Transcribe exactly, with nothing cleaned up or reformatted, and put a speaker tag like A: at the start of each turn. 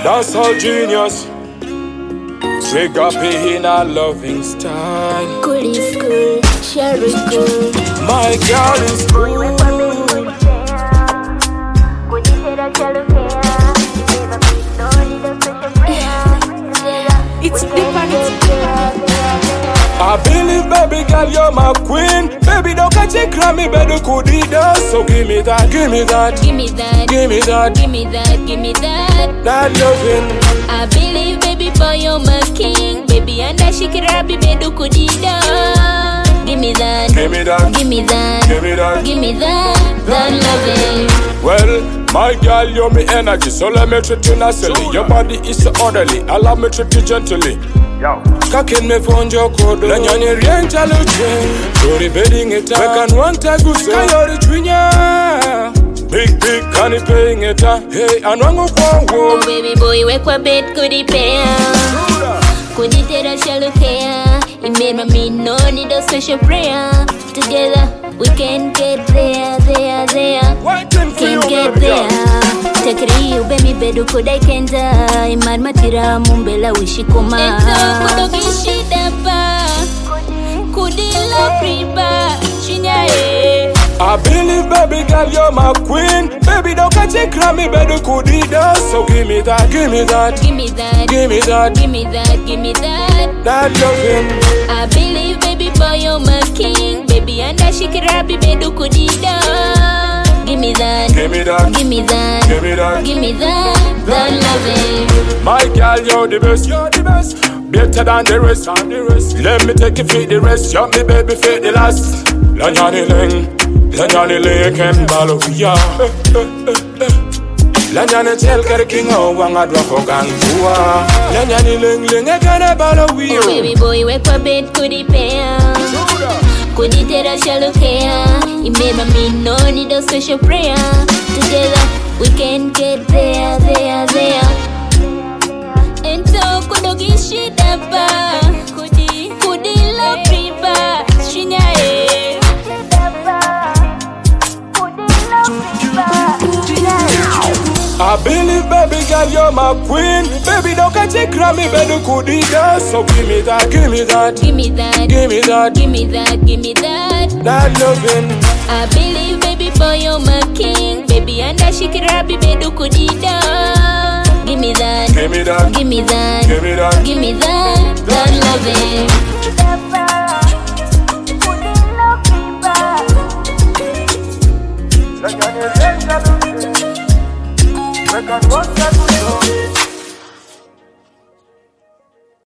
A: That's all genius. Trigger P in a loving style.
B: Good is good, Sherry good.
A: My girl is good.
B: It's different.
A: I believe, baby girl, you're my queen. Baby, don't catch it, cry me, better could eat that. So give me that, give me that,
B: Give me that,
A: give me that,
B: give me that, give me that.
A: that loving.
B: I believe, baby boy, you're my king. Baby, and that she can rap me, better could eat that. Give me that,
A: Give me that,
B: give me that,
A: give me that.
B: give me that, that loving.
A: Well, my girl, you're me energy, so let me treat you nicely. Your body is so orderly, allow me treat you gently. Kakin me phone your code, Lanyani Riencha Luce, Tori bedding it up. We can want a goose, Kayori Twinya. Big, big, can you paying it up? Hey, and one go
B: Oh,
A: forward.
B: baby boy, wake up bed, could he pay? Could he tell us shall care? It made my me no need a special prayer. Together, we can get there, there, there.
A: Waiting for you,
B: Can get
A: baby
B: there.
A: girl.
B: Tekri ube mi bedu kuda ikenda. Iman matira mumbela wishikoma. Eto kudo gishida pa. Kudi la priba. Chinyae.
A: I believe, baby girl, you're my queen. Baby, don't catch it, cry me, better could eat that. So give me that, give me that,
B: Give me that.
A: give me that,
B: Give me that. Give me that.
A: that loving.
B: I believe, baby boy, you're my king. Baby, and that she can rap me, bedu kudida. Give me that.
A: Give me that,
B: Give me that.
A: give me that.
B: Give me that. That loving.
A: My girl, you're the best, you're the best. Better than the rest, than the rest. Let me take you for the rest. Shot me, baby, for the last. Lanyani Ling, Lanyani Ling, and Balovia. Lanyani tell Kerry King, oh, Wanga Drafogan, Tua. Lanyani Ling, Ling, and Balovia.
B: Oh, baby boy, wake up bed, could he pay? Could he tell us shall care? It made my me no need a special prayer. Together, we can get there, there, there. And so, could you get shit up? Could he, could he love riba? Chinyae.
A: I believe, baby girl, you're my queen. Baby, don't catch it, cry me, better could eat that. So give me that, give me that,
B: Give me that.
A: give me that,
B: Give me that. Give me that.
A: that loving.
B: I believe, baby boy, you're my king. Baby, and that she can rap me, bedu kudida. Give me that.
A: Give me that,
B: Give me that.
A: give me that.
B: Give me that. That loving.
A: Record what's that?